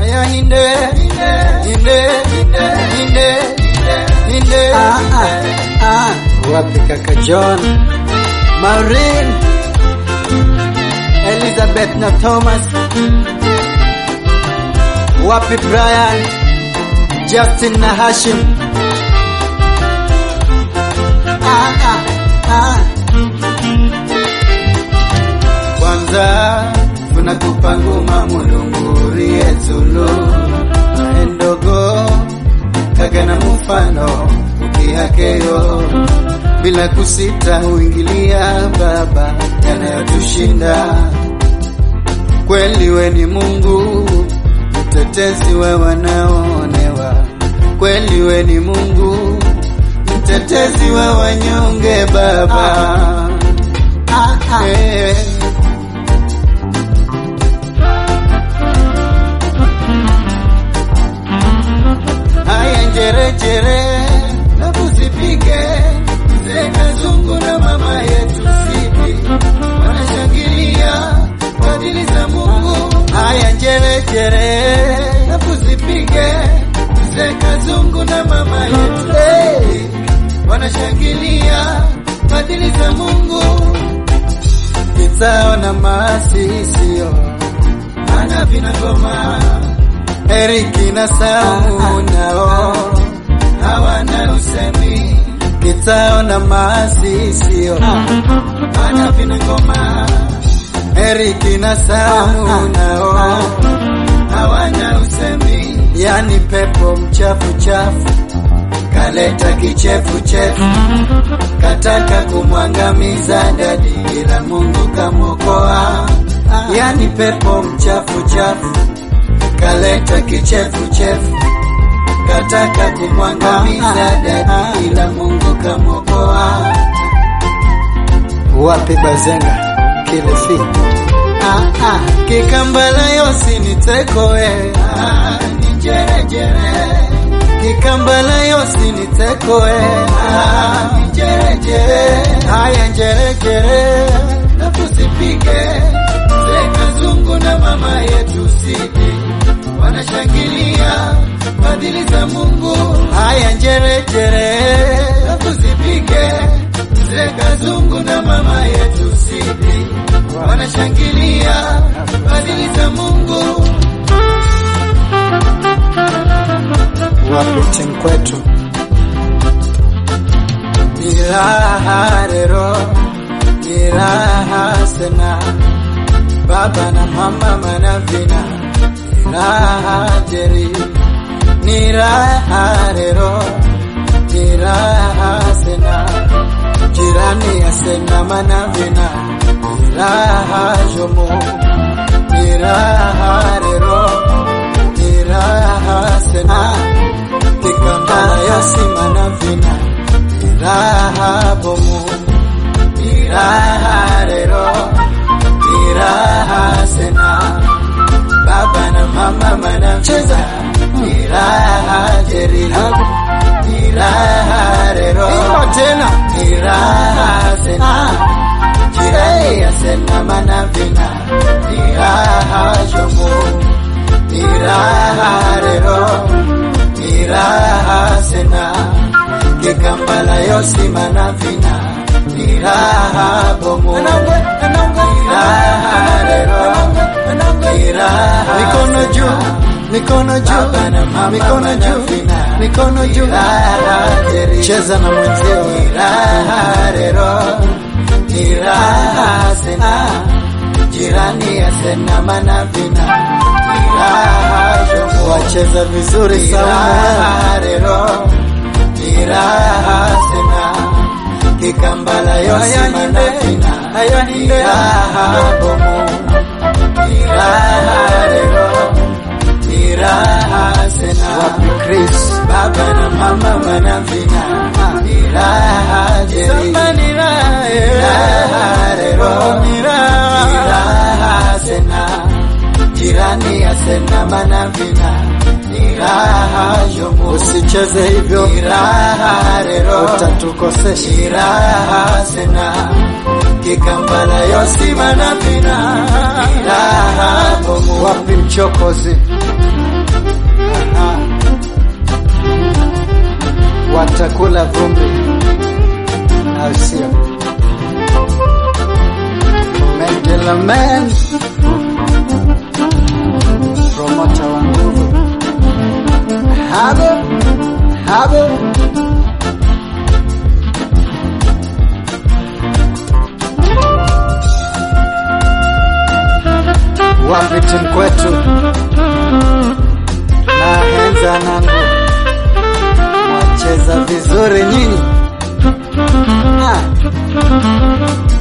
aya hinde wapi kaka John, Maureen, Elizabeth na Thomas, wapi Brian, Justin na Hashim. Kwanza tunakupa ngoma mulunguri ezulu endogo kagana mfano ukihakeyo bila kusita uingilia baba yanayotushinda. Kweli we ni Mungu mtetezi wa wanaoonewa, kweli we ni Mungu mtetezi wa wanyonge baba. Haya njerejere na kuzipige zeka zungu na mama yetu Sidi wanashangilia fadhili za Mungu. Haya njerejere na kuzipige zeka zungu na mama yetu Sidi wanashangilia fadhili za Mungu. Kitao na masisio ana vina ngoma, Eriki na Saumu nao hawana usemi. Kitao na masisio ana vina ngoma, Eriki na Saumu nao hawana usemi. Yani pepo mchafu chafu kaleta kichefu chefu, kataka kumwangamiza dadi ila Mungu kamokoa. Yani pepo mchafu chafu kaleta kichefu chefu, kataka kumwangamiza dadi ila Mungu kamokoa. Wapi Bazenga Kilifi, Kikambala yosi nitekoe, nijerejere Kikambala yosi nitekoe, nijerejere. Haya njerejere na tusipige zeka zungu na mama yetu Sidi wanashangilia fadhili za Mungu. Haya njerejere na tusipige zeka zungu na mama yetu Sidi wanashangilia fadhili za Mungu. Wapi Tinkwetu, niraha rero, niraha sena, baba na mama manavina, niraha jeri, niraha rero, niraha sena, jirani ya sena manavina, niraha jomo, niraha rero, niraha sena, Kikambala yosi manavina, niraha bomu, niraha rero, niraha sena, baba na mama manavina, niraha jeri, niraha rero, niraha sena, jirani ya sena manavina, niraha jomu, niraha rero, niraha sena, Kikambala yosi manavina, niraha bomu, niraha rero, niraha mikono juu, mikono juu, mikono juu, mikono juu, cheza na mwenzio. Niraha rero, niraha sena, jirani ya sena manavina, niraha jomu, wacheza vizuri sana. Rero, niraha sena, Kikambala yosi manavina, niraha bomu, niraha rero, niraha sena. Wapi Chris, baba na mama manavina, niraha jeri, niraha rero, niraha sena, jirani ya sena manavina, niraha jomu. Usicheze hivyo, niraha rero, utatukosesha. Niraha sena, Kikambala yosi manavina, niraha bomu. Wapi Mchokozi, watakula vumbi, au sio? Megalaman promota wa nguvu, habe wapiti mkwetu na henza nangu, mwacheza vizuri nyinyi.